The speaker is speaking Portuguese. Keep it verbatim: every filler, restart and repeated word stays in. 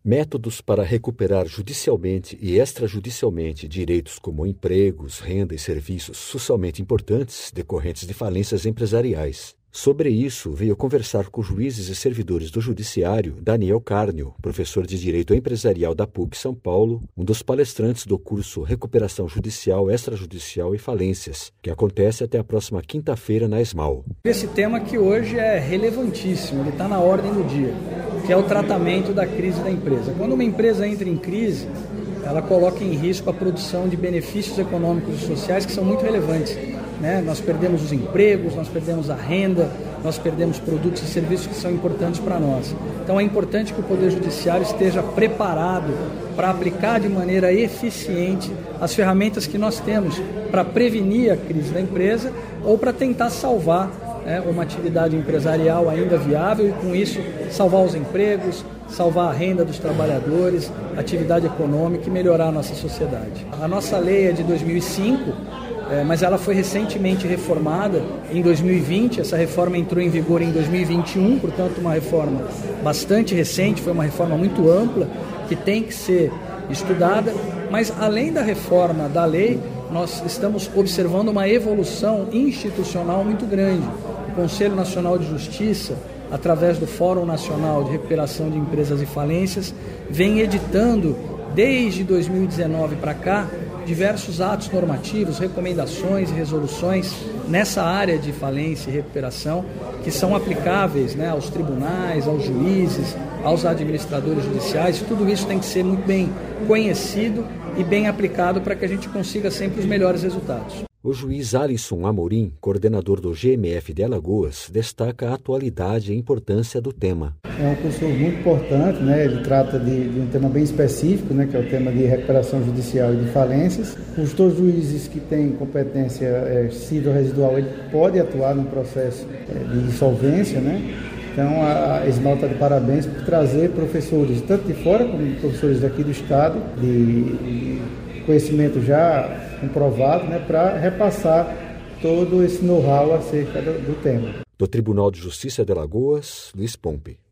Métodos para recuperar judicialmente e extrajudicialmente direitos como empregos, renda e serviços socialmente importantes decorrentes de falências empresariais. Sobre isso, veio conversar com juízes e servidores do Judiciário Daniel Carnio, professor de Direito Empresarial da P U C São Paulo, um dos palestrantes do curso Recuperação Judicial, Extrajudicial e Falências, que acontece até a próxima quinta-feira na ESMAL. Esse tema que hoje é relevantíssimo, ele está na ordem do dia, que é o tratamento da crise da empresa. Quando uma empresa entra em crise, ela coloca em risco a produção de benefícios econômicos e sociais que são muito relevantes. Né? Nós perdemos os empregos, nós perdemos a renda, nós perdemos produtos e serviços que são importantes para nós. Então é importante que o Poder Judiciário esteja preparado para aplicar de maneira eficiente as ferramentas que nós temos para prevenir a crise da empresa ou para tentar salvar, né, uma atividade empresarial ainda viável e com isso salvar os empregos, salvar a renda dos trabalhadores, atividade econômica e melhorar a nossa sociedade. A nossa lei é de dois mil e cinco, É, mas ela foi recentemente reformada em dois mil e vinte, essa reforma entrou em vigor em dois mil e vinte e um, portanto uma reforma bastante recente, foi uma reforma muito ampla, que tem que ser estudada, mas além da reforma da lei, nós estamos observando uma evolução institucional muito grande. O Conselho Nacional de Justiça, através do Fórum Nacional de Recuperação de Empresas e Falências, vem editando, desde dois mil e dezenove para cá, diversos atos normativos, recomendações e resoluções nessa área de falência e recuperação que são aplicáveis, né, aos tribunais, aos juízes, aos administradores judiciais. Tudo isso tem que ser muito bem conhecido e bem aplicado para que a gente consiga sempre os melhores resultados. O juiz Alisson Amorim, coordenador do G M F de Alagoas, destaca a atualidade e a importância do tema. É um curso muito importante, né? Ele trata de, de um tema bem específico, né? Que é o tema de recuperação judicial e de falências. Os dois juízes que têm competência é, civil residual, ele pode atuar no processo é, de insolvência, né? Então, a ESMAL está de parabéns por trazer professores, tanto de fora como professores daqui do Estado, de, de conhecimento já comprovado, né, para repassar todo esse know-how acerca do, do tema. Do Tribunal de Justiça de Alagoas, Luiz Pompe.